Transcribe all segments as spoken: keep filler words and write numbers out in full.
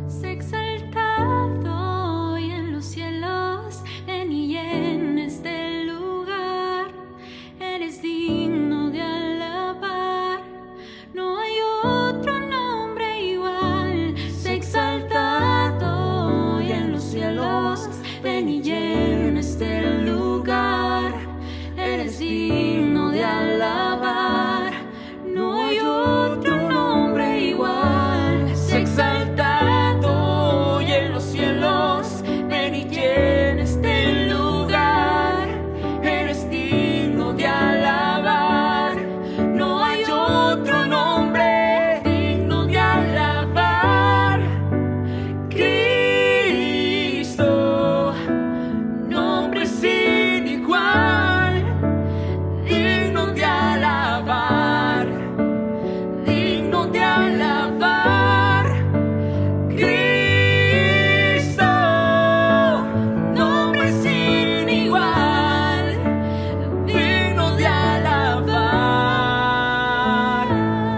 Sé exaltado y en los cielos, ven y llena este lugar. Eres digno de alabar, no hay otro nombre igual. Sé exaltado y en los cielos, ven y llena este lugar. Eres digno de alabar, no hay otro nombre igual. Sé exaltado y en los cielos, ven y llena este lugar. Eres digno de alabar, no hay otro nombre digno de alabar. Cristo, nombre sin igual, digno de alabar, digno de alabar. Cristo, nombre sin igual, digno de alabar.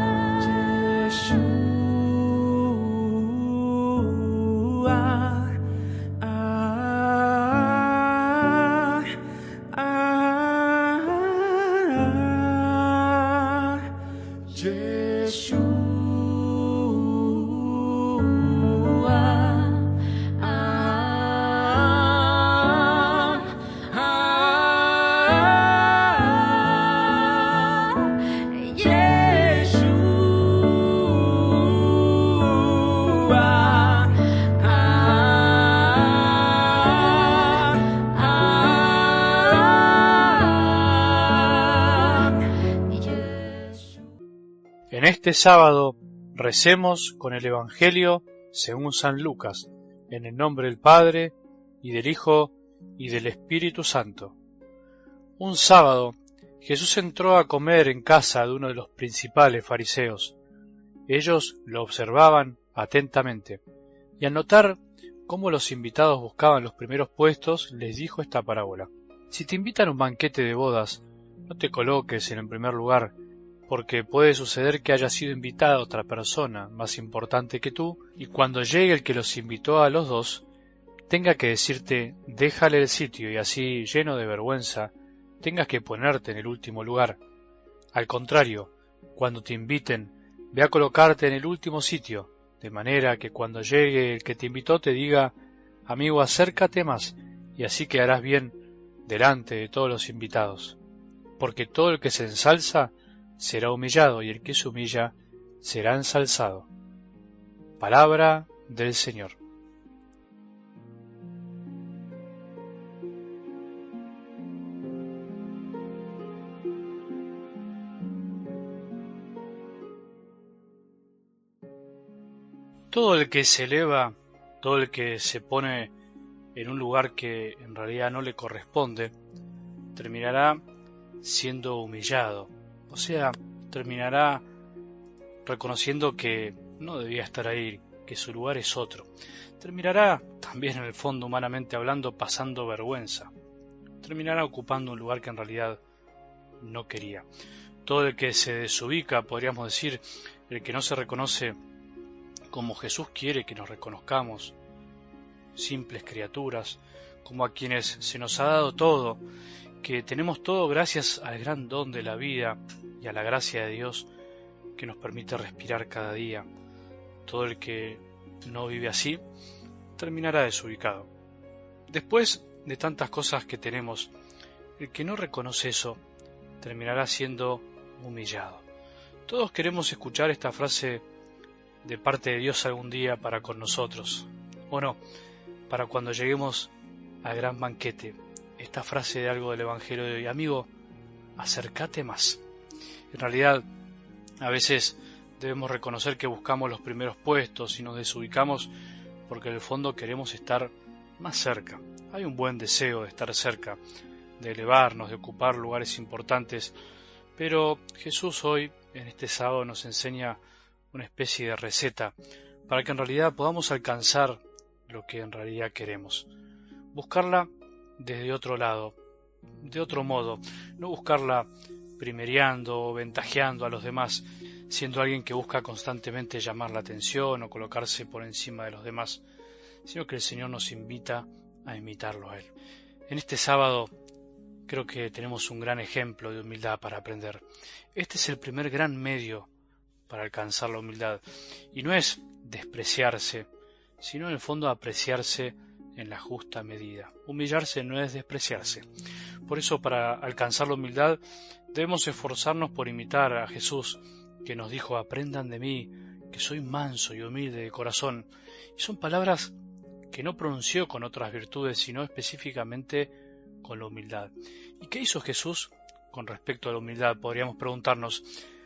Yeshua, ah, ah, Yeshua, ah, ah, Yeshua, ah, ah, Yeshua. En este sábado recemos con el Evangelio según San Lucas, en el nombre del Padre, y del Hijo, y del Espíritu Santo. Un sábado, Jesús entró a comer en casa de uno de los principales fariseos. Ellos lo observaban atentamente, y al notar cómo los invitados buscaban los primeros puestos, les dijo esta parábola. Si te invitan a un banquete de bodas, no te coloques en el primer lugar, porque puede suceder que haya sido invitada otra persona más importante que tú, y cuando llegue el que los invitó a los dos, tenga que decirte, déjale el sitio, y así, lleno de vergüenza, tengas que ponerte en el último lugar. Al contrario, cuando te inviten, ve a colocarte en el último sitio, de manera que cuando llegue el que te invitó te diga, amigo, acércate más, y así quedarás bien delante de todos los invitados. Porque todo el que se ensalza será humillado, y el que se humilla será ensalzado. Palabra del Señor. Todo el que se eleva, todo el que se pone en un lugar que en realidad no le corresponde, terminará siendo humillado. O sea, terminará reconociendo que no debía estar ahí, que su lugar es otro. Terminará, también en el fondo humanamente hablando, pasando vergüenza. Terminará ocupando un lugar que en realidad no quería. Todo el que se desubica, podríamos decir, el que no se reconoce como Jesús quiere que nos reconozcamos, simples criaturas, como a quienes se nos ha dado todo, que tenemos todo gracias al gran don de la vida y a la gracia de Dios que nos permite respirar cada día. Todo el que no vive así terminará desubicado. Después de tantas cosas que tenemos, el que no reconoce eso terminará siendo humillado. Todos queremos escuchar esta frase de parte de Dios algún día para con nosotros, o no, para cuando lleguemos al gran banquete. Esta frase de algo del Evangelio de hoy, amigo, acércate más. En realidad, a veces debemos reconocer que buscamos los primeros puestos y nos desubicamos porque en el fondo queremos estar más cerca. Hay un buen deseo de estar cerca, de elevarnos, de ocupar lugares importantes, pero Jesús hoy, en este sábado, nos enseña una especie de receta para que en realidad podamos alcanzar lo que en realidad queremos. Buscarla desde otro lado, de otro modo, no buscarla primereando o ventajeando a los demás, siendo alguien que busca constantemente llamar la atención o colocarse por encima de los demás, sino que el Señor nos invita a imitarlo a Él. En este sábado creo que tenemos un gran ejemplo de humildad para aprender. Este es el primer gran medio para alcanzar la humildad, y no es despreciarse, sino en el fondo apreciarse en la justa medida. Humillarse no es despreciarse. Por eso, para alcanzar la humildad, debemos esforzarnos por imitar a Jesús, que nos dijo: aprendan de mí, que soy manso y humilde de corazón. Y son palabras que no pronunció con otras virtudes, sino específicamente con la humildad. ¿Y qué hizo Jesús con respecto a la humildad? Podríamos preguntarnos,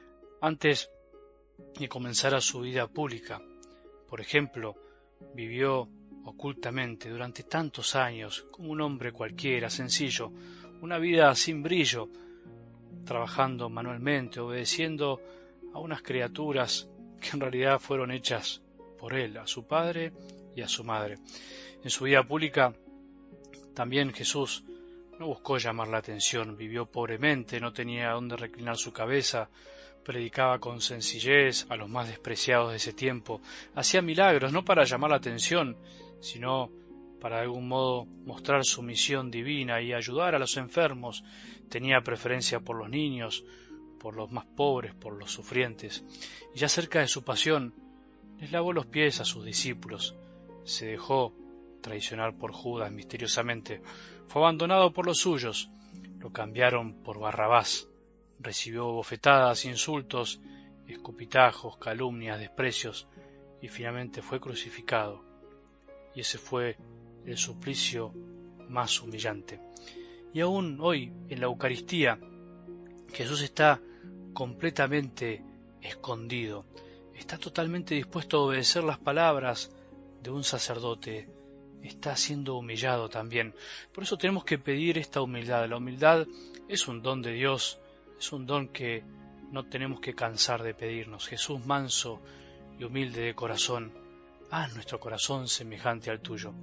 antes de comenzar a su vida pública. Por ejemplo, vivió ocultamente durante tantos años como un hombre cualquiera, sencillo, una vida sin brillo, trabajando manualmente, obedeciendo a unas criaturas que en realidad fueron hechas por él, a su padre y a su madre. En su vida pública también Jesús no buscó llamar la atención, vivió pobremente, no tenía dónde reclinar su cabeza, predicaba con sencillez a los más despreciados de ese tiempo, hacía milagros no para llamar la atención, sino para de algún modo mostrar su misión divina y ayudar a los enfermos. Tenía preferencia por los niños, por los más pobres, por los sufrientes. Y ya cerca de su pasión, les lavó los pies a sus discípulos. Se dejó traicionar por Judas misteriosamente. Fue abandonado por los suyos. Lo cambiaron por Barrabás. Recibió bofetadas, insultos, escupitajos, calumnias, desprecios, y finalmente fue crucificado. Y ese fue el suplicio más humillante. Y aún hoy, en la Eucaristía, Jesús está completamente escondido. Está totalmente dispuesto a obedecer las palabras de un sacerdote. Está siendo humillado también. Por eso tenemos que pedir esta humildad. La humildad es un don de Dios, es un don que no tenemos que cansar de pedirnos. Jesús, manso y humilde de corazón, haz nuestro corazón semejante al tuyo.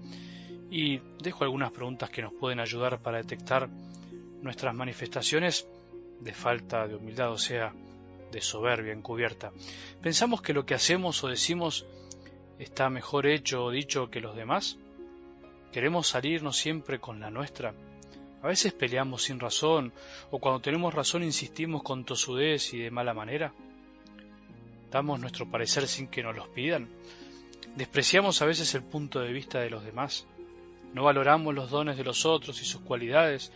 Y dejo algunas preguntas que nos pueden ayudar para detectar nuestras manifestaciones de falta de humildad, o sea, de soberbia encubierta. ¿Pensamos que lo que hacemos o decimos está mejor hecho o dicho que los demás? ¿Queremos salirnos siempre con la nuestra? A veces peleamos sin razón, o cuando tenemos razón insistimos con tosudez y de mala manera. ¿Damos nuestro parecer sin que nos los pidan? ¿Despreciamos a veces el punto de vista de los demás? ¿No valoramos los dones de los otros y sus cualidades?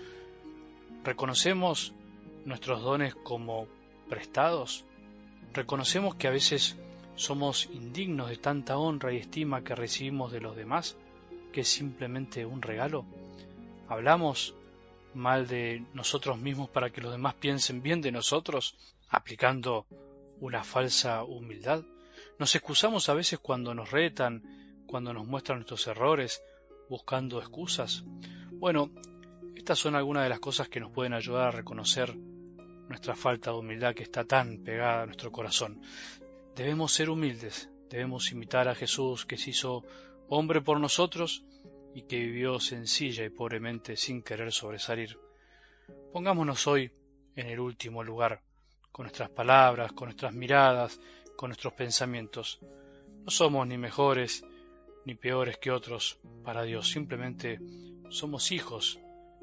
¿Reconocemos nuestros dones como prestados? ¿Reconocemos que a veces somos indignos de tanta honra y estima que recibimos de los demás, que es simplemente un regalo? ¿Hablamos mal de nosotros mismos para que los demás piensen bien de nosotros, aplicando una falsa humildad? ¿Nos excusamos a veces cuando nos retan, cuando nos muestran nuestros errores, buscando excusas? Bueno, estas son algunas de las cosas que nos pueden ayudar a reconocer nuestra falta de humildad que está tan pegada a nuestro corazón. Debemos ser humildes, debemos imitar a Jesús, que se hizo hombre por nosotros y que vivió sencilla y pobremente sin querer sobresalir. Pongámonos hoy en el último lugar, con nuestras palabras, con nuestras miradas, con nuestros pensamientos. No somos ni mejores ni peores que otros para Dios, simplemente somos hijos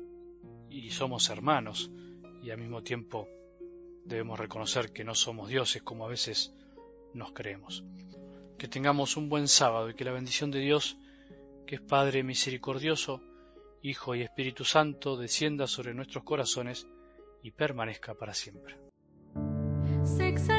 y somos hermanos, y al mismo tiempo debemos reconocer que no somos dioses como a veces nos creemos. Que tengamos un buen sábado y que la bendición de Dios, que es Padre misericordioso, Hijo y Espíritu Santo, descienda sobre nuestros corazones y permanezca para siempre. Six